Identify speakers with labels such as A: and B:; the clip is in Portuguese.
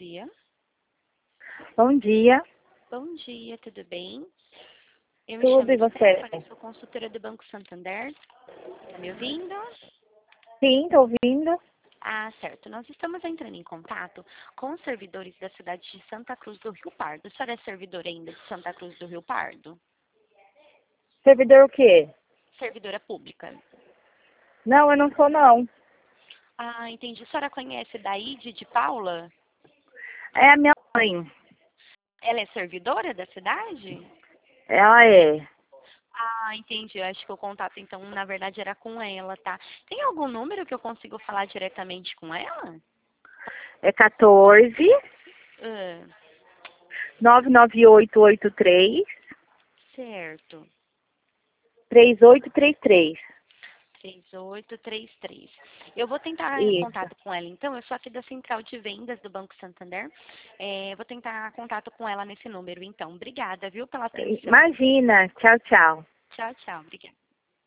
A: dia.
B: Bom dia.
A: Bom dia, tudo bem? Eu me
B: Tudo,
A: chamo
B: e você?
A: Stephanie, sou consultora do Banco Santander. Tá me ouvindo?
B: Sim, estou ouvindo.
A: Ah, certo. Nós estamos entrando em contato com os servidores da cidade de Santa Cruz do Rio Pardo. A senhora é servidora ainda de Santa Cruz do Rio Pardo?
B: Servidor o quê?
A: Servidora pública.
B: Não, eu não sou, não.
A: Ah, entendi. A senhora conhece Daíde de Paula?
B: É a minha mãe.
A: Ela é servidora da cidade?
B: Ela é.
A: Ah, entendi. Eu acho que o contato, então, na verdade, era com ela, tá? Tem algum número que eu consigo falar diretamente com ela?
B: É 14
A: Ah,
B: 99883
A: certo.
B: 3833.
A: 3833. Eu vou tentar
B: Isso.
A: contato com ela, então. Eu sou aqui da Central de Vendas do Banco Santander. Vou tentar contato com ela nesse número, então. Obrigada, viu, pela atenção.
B: Imagina. Tchau, tchau.
A: Tchau, tchau. Obrigada.